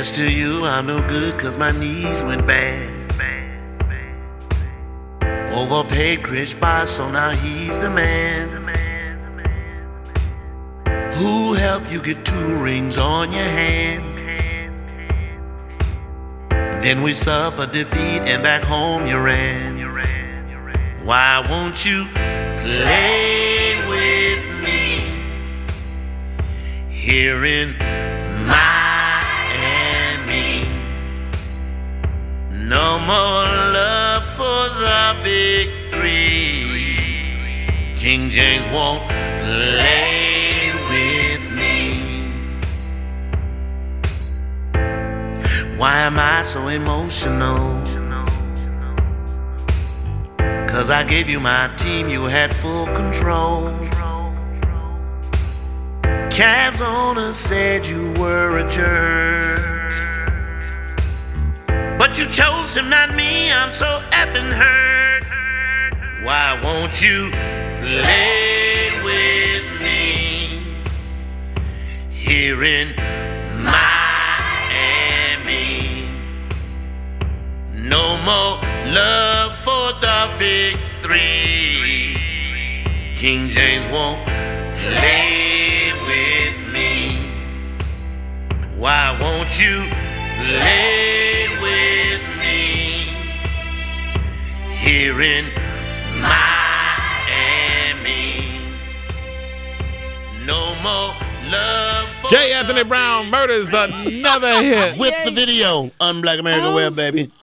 Yes, to you I'm no good 'cause my knees went bad. Overpaid Chris Bosh, so now he's the man. Who helped you get 2 rings on your hand? Then we suffered defeat and back home you ran. Why won't you play with me here in Miami? No more love for the big 3. King James won't play with me. Why am I so emotional? 'Cause I gave you my team, you had full control. Cavs owner said you were a jerk, but you chose him, not me. I'm so effing hurt. Why won't you play with me here in Miami? No more love for the big 3. King James won't play with me. Why won't you play with me here in Miami? No more love for J. Anthony Brown, Murders That Never Hit. with the video on Black American Web, baby.